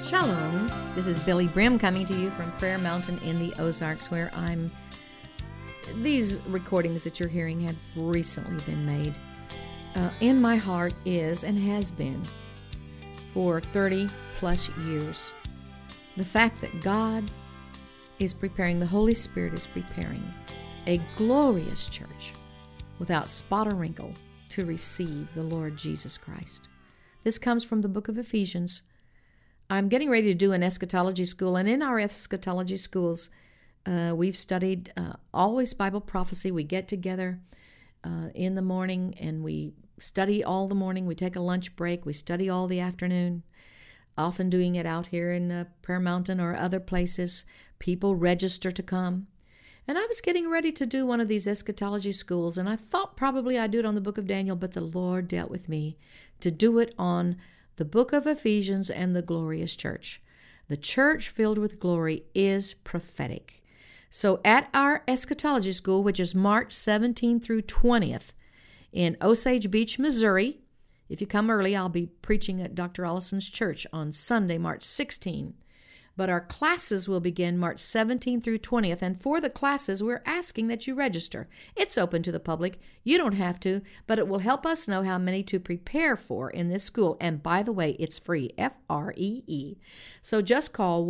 Shalom. This is Billy Brim coming to you from Prayer Mountain in the Ozarks, where these recordings that you're hearing have recently been made. In my heart is and has been for 30 plus years the fact that God is preparing, the Holy Spirit is preparing a glorious church without spot or wrinkle to receive the Lord Jesus Christ. This comes from the book of Ephesians. I'm getting ready to do an eschatology school, and in our eschatology schools, we've studied always Bible prophecy. We get together in the morning, and we study all the morning. We take a lunch break. We study all the afternoon, often doing it out here in Prayer Mountain or other places. People register to come. And I was getting ready to do one of these eschatology schools, and I thought probably I'd do it on the book of Daniel, but the Lord dealt with me to do it on the book of Ephesians and the glorious church. The church filled with glory is prophetic. So at our eschatology school, which is March 17th through 20th in Osage Beach, Missouri, if you come early, I'll be preaching at Dr. Allison's church on Sunday, March 16th. But our classes will begin March 17th through 20th, and for the classes, we're asking that you register. It's open to the public. You don't have to, but it will help us know how many to prepare for in this school. And by the way, it's free, F-R-E-E. So just call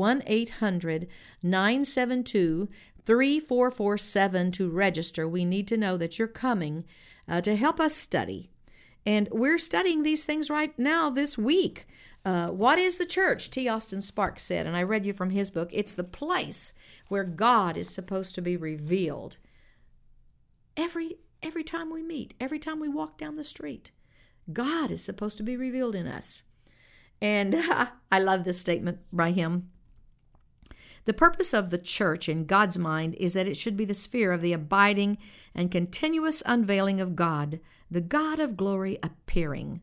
1-800-972-3447 to register. We need to know that you're coming to help us study. And we're studying these things right now this week. What is the church? T. Austin Sparks said, and I read you from his book, it's the place where God is supposed to be revealed. Every time we meet, every time we walk down the street, God is supposed to be revealed in us. And I love this statement by him. The purpose of the church in God's mind is that it should be the sphere of the abiding and continuous unveiling of God, the God of glory appearing.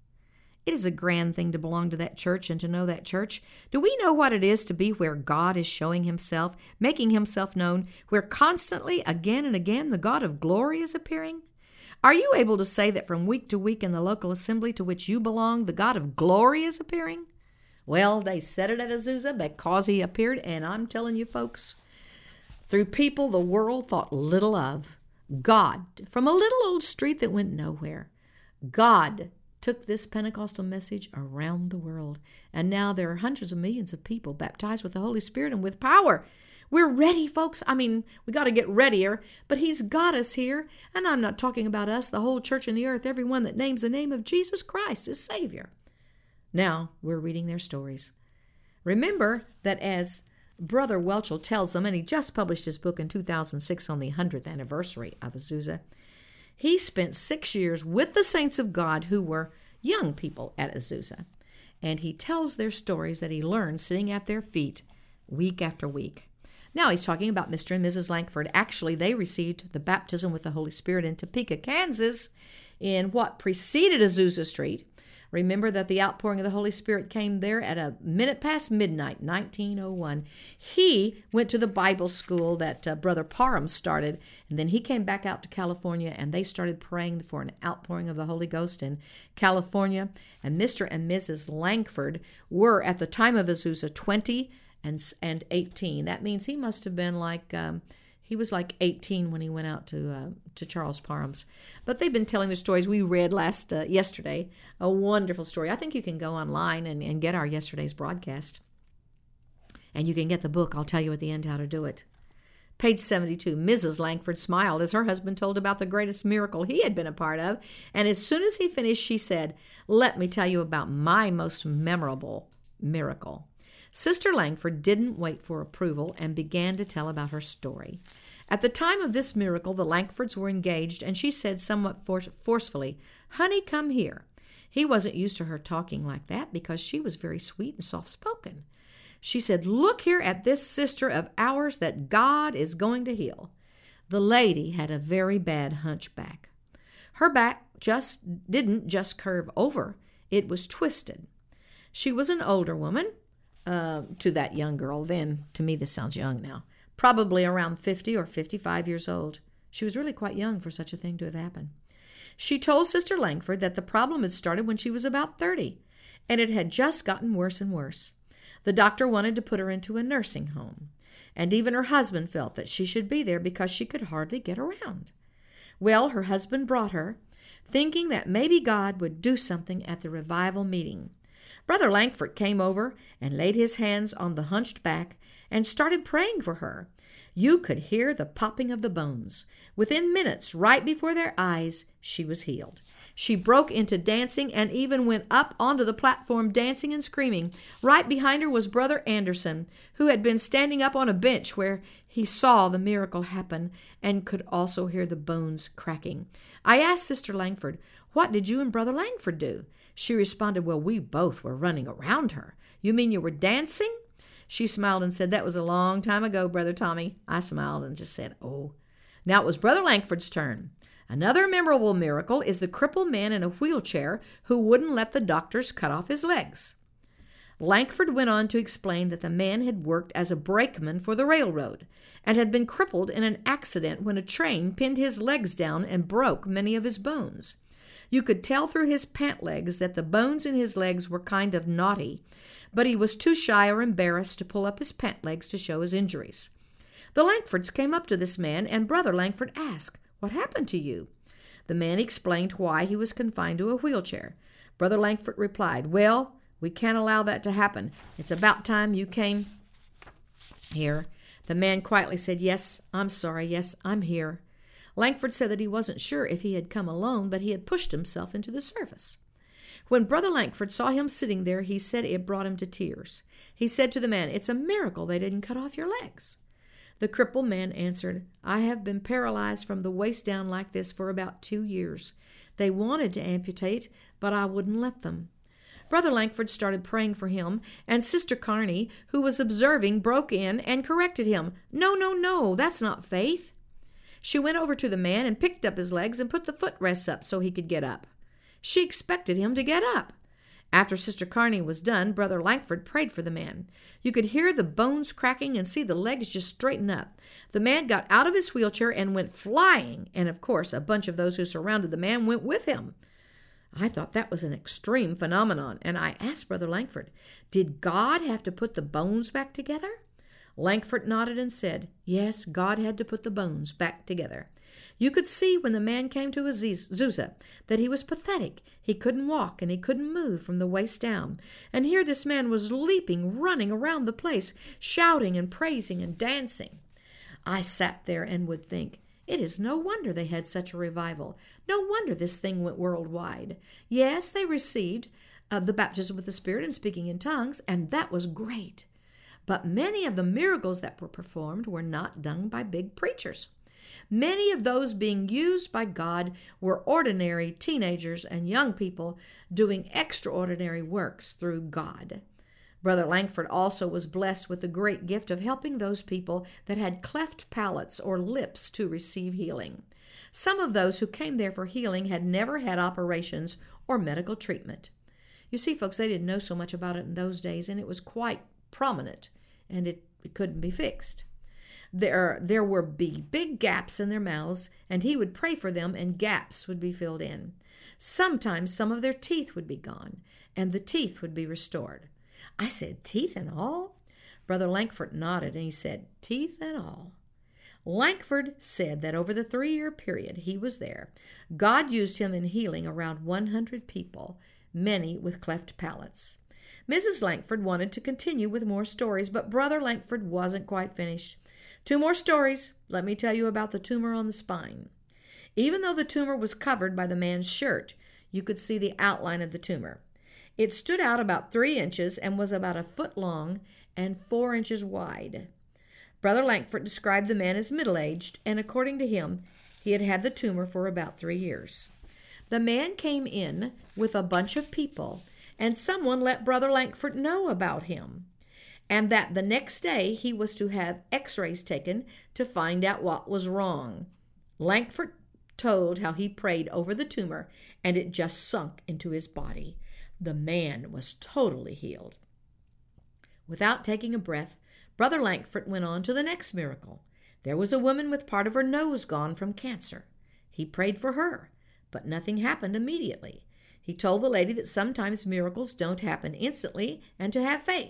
It is a grand thing to belong to that church and to know that church. Do we know what it is to be where God is showing himself, making himself known, where constantly, again and again, the God of glory is appearing? Are you able to say that from week to week in the local assembly to which you belong, the God of glory is appearing? Well, they said it at Azusa because he appeared, and I'm telling you folks, through people the world thought little of, God, from a little old street that went nowhere, God took this Pentecostal message around the world. And now there are hundreds of millions of people baptized with the Holy Spirit and with power. We're ready, folks. I mean, we got to get readier, but he's got us here. And I'm not talking about us, the whole church in the earth, everyone that names the name of Jesus Christ as Savior. Now we're reading their stories. Remember that as Brother Welchel tells them, and he just published his book in 2006 on the 100th anniversary of Azusa, he spent 6 years with the saints of God who were young people at Azusa. And he tells their stories that he learned sitting at their feet week after week. Now he's talking about Mr. and Mrs. Langford. Actually, they received the baptism with the Holy Spirit in Topeka, Kansas, in what preceded Azusa Street. Remember that the outpouring of the Holy Spirit came there at a minute past midnight, 1901. He went to the Bible school that Brother Parham started, and then he came back out to California, and they started praying for an outpouring of the Holy Ghost in California. And Mr. and Mrs. Langford were, at the time of Azusa, 20 and 18. That means he must have been like... He was like 18 when he went out to Charles Parham's. But they've been telling their stories. We read yesterday a wonderful story. I think you can go online and get our yesterday's broadcast. And you can get the book. I'll tell you at the end how to do it. Page 72, Mrs. Langford smiled as her husband told about the greatest miracle he had been a part of. And as soon as he finished, she said, "Let me tell you about my most memorable miracle." Sister Langford didn't wait for approval and began to tell about her story. At the time of this miracle, the Langfords were engaged, and she said somewhat forcefully, "Honey, come here." He wasn't used to her talking like that because she was very sweet and soft-spoken. She said, "Look here at this sister of ours that God is going to heal." The lady had a very bad hunchback. Her back didn't just curve over. It was twisted. She was an older woman. To that young girl then, to me this sounds young now, probably around 50 or 55 years old. She was really quite young for such a thing to have happened. She told Sister Langford that the problem had started when she was about 30, and it had just gotten worse and worse. The doctor wanted to put her into a nursing home, and even her husband felt that she should be there because she could hardly get around. Well, her husband brought her, thinking that maybe God would do something at the revival meeting. Brother Langford came over and laid his hands on the hunched back and started praying for her. You could hear the popping of the bones. Within minutes, right before their eyes, she was healed. She broke into dancing and even went up onto the platform dancing and screaming. Right behind her was Brother Anderson, who had been standing up on a bench where he saw the miracle happen and could also hear the bones cracking. I asked Sister Langford, "What did you and Brother Langford do?" She responded, "Well, we both were running around her." "You mean you were dancing?" She smiled and said, "That was a long time ago, Brother Tommy." I smiled and just said, "Oh." Now it was Brother Langford's turn. Another memorable miracle is the crippled man in a wheelchair who wouldn't let the doctors cut off his legs. Langford went on to explain that the man had worked as a brakeman for the railroad and had been crippled in an accident when a train pinned his legs down and broke many of his bones. You could tell through his pant legs that the bones in his legs were kind of knotty, but he was too shy or embarrassed to pull up his pant legs to show his injuries. The Langfords came up to this man, and Brother Langford asked, "What happened to you?" The man explained why he was confined to a wheelchair. Brother Langford replied, "Well, we can't allow that to happen. It's about time you came here." The man quietly said, "Yes, I'm sorry. Yes, I'm here." Langford said that he wasn't sure if he had come alone, but he had pushed himself into the service. When Brother Langford saw him sitting there, he said it brought him to tears. He said to the man, "It's a miracle they didn't cut off your legs." The crippled man answered, "I have been paralyzed from the waist down like this for about 2 years. They wanted to amputate, but I wouldn't let them." Brother Langford started praying for him, and Sister Carney, who was observing, broke in and corrected him. "No, no, no, that's not faith." She went over to the man and picked up his legs and put the footrests up so he could get up. She expected him to get up. After Sister Carney was done, Brother Langford prayed for the man. You could hear the bones cracking and see the legs just straighten up. The man got out of his wheelchair and went flying, and of course a bunch of those who surrounded the man went with him. I thought that was an extreme phenomenon, and I asked Brother Langford, "Did God have to put the bones back together?" Langford nodded and said, "Yes, God had to put the bones back together." You could see when the man came to Azusa that he was pathetic. He couldn't walk and he couldn't move from the waist down. And here this man was leaping, running around the place, shouting and praising and dancing. I sat there and would think, it is no wonder they had such a revival. No wonder this thing went worldwide. Yes, they received the baptism with the Spirit and speaking in tongues, and that was great. But many of the miracles that were performed were not done by big preachers. Many of those being used by God were ordinary teenagers and young people doing extraordinary works through God. Brother Langford also was blessed with the great gift of helping those people that had cleft palates or lips to receive healing. Some of those who came there for healing had never had operations or medical treatment. You see, folks, they didn't know so much about it in those days, and it was quite prominent, and it couldn't be fixed. There were big gaps in their mouths, and he would pray for them, and gaps would be filled in. Sometimes some of their teeth would be gone, and the teeth would be restored. I said, "Teeth and all?" Brother Langford nodded, and he said, "Teeth and all." Langford said that over the 3-year period he was there, God used him in healing around 100 people, many with cleft palates. Mrs. Langford wanted to continue with more stories, but Brother Langford wasn't quite finished. 2 more stories. Let me tell you about the tumor on the spine. Even though the tumor was covered by the man's shirt, you could see the outline of the tumor. It stood out about 3 inches and was about 1 foot long and 4 inches wide. Brother Langford described the man as middle-aged, and according to him, he had had the tumor for about 3 years. The man came in with a bunch of people, and someone let Brother Langford know about him, and that the next day he was to have x-rays taken to find out what was wrong. Langford told how he prayed over the tumor, and it just sunk into his body. The man was totally healed. Without taking a breath, Brother Langford went on to the next miracle. There was a woman with part of her nose gone from cancer. He prayed for her, but nothing happened immediately. He told the lady that sometimes miracles don't happen instantly and to have faith.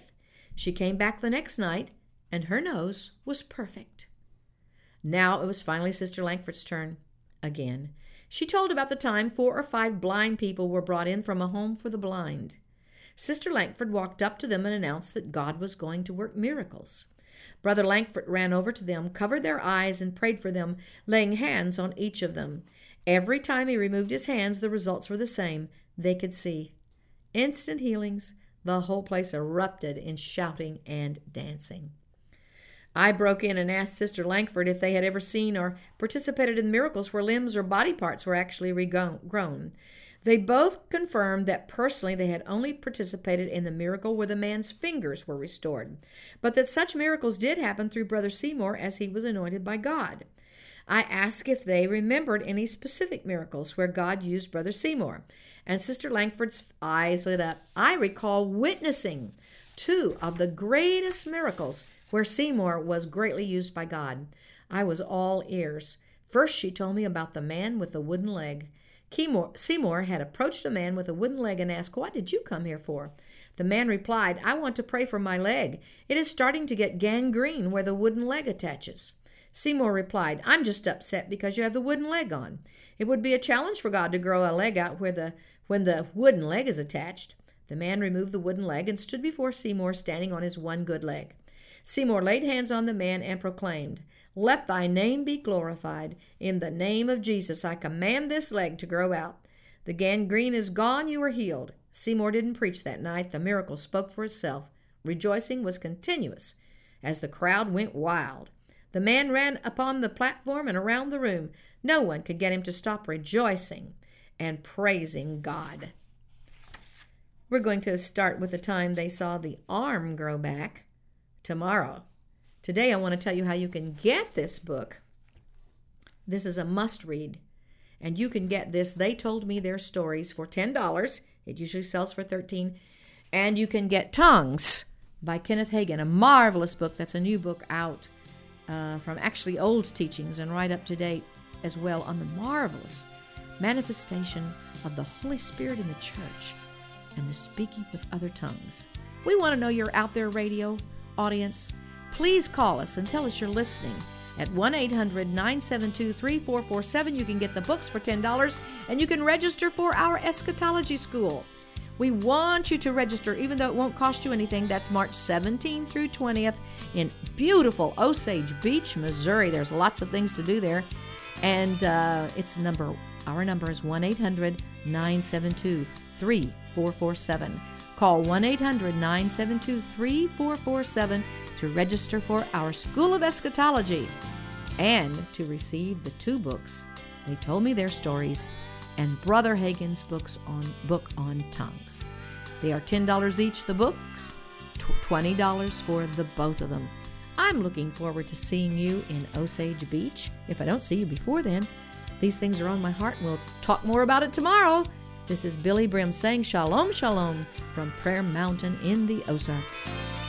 She came back the next night, and her nose was perfect. Now it was finally Sister Langford's turn again. She told about the time 4 or 5 blind people were brought in from a home for the blind. Sister Langford walked up to them and announced that God was going to work miracles. Brother Langford ran over to them, covered their eyes, and prayed for them, laying hands on each of them. Every time he removed his hands, the results were the same. They could see. Instant healings. The whole place erupted in shouting and dancing. I broke in and asked Sister Langford if they had ever seen or participated in miracles where limbs or body parts were actually regrown. They both confirmed that personally they had only participated in the miracle where the man's fingers were restored, but that such miracles did happen through Brother Seymour as he was anointed by God. I asked if they remembered any specific miracles where God used Brother Seymour, and Sister Langford's eyes lit up. I recall witnessing 2 of the greatest miracles where Seymour was greatly used by God. I was all ears. First, she told me about the man with the wooden leg. Seymour had approached a man with a wooden leg and asked, "What did you come here for?" The man replied, "I want to pray for my leg. It is starting to get gangrene where the wooden leg attaches." Seymour replied, "I'm just upset because you have the wooden leg on. It would be a challenge for God to grow a leg out when the wooden leg is attached." The man removed the wooden leg and stood before Seymour standing on his one good leg. Seymour laid hands on the man and proclaimed, "Let thy name be glorified. In the name of Jesus, I command this leg to grow out. The gangrene is gone. You are healed." Seymour didn't preach that night. The miracle spoke for itself. Rejoicing was continuous as the crowd went wild. The man ran upon the platform and around the room. No one could get him to stop rejoicing and praising God. We're going to start with the time they saw the arm grow back tomorrow. Today I want to tell you how you can get this book. This is a must-read, and you can get this, They Told Me Their Stories, for $10. It usually sells for $13. And you can get Tongues by Kenneth Hagin, a marvelous book. That's a new book out from actually old teachings and right up to date as well on the marvelous manifestation of the Holy Spirit in the church and the speaking with other tongues. We want to know you're out there, radio audience. Please call us and tell us you're listening at 1-800-972-3447. You can get the books for $10, and you can register for our eschatology school. We want you to register, even though it won't cost you anything. That's March 17th through 20th in beautiful Osage Beach, Missouri. There's lots of things to do there. And our number is 1-800-972-3447. Call 1-800-972-3447 to register for our School of Eschatology and to receive the 2 books, They Told Me Their Stories, and Brother Hagin's book on tongues. They are $10 each, the books, $20 for the both of them. I'm looking forward to seeing you in Osage Beach. If I don't see you before then, these things are on my heart, and we'll talk more about it tomorrow. This is Billy Brim saying shalom, shalom from Prayer Mountain in the Ozarks.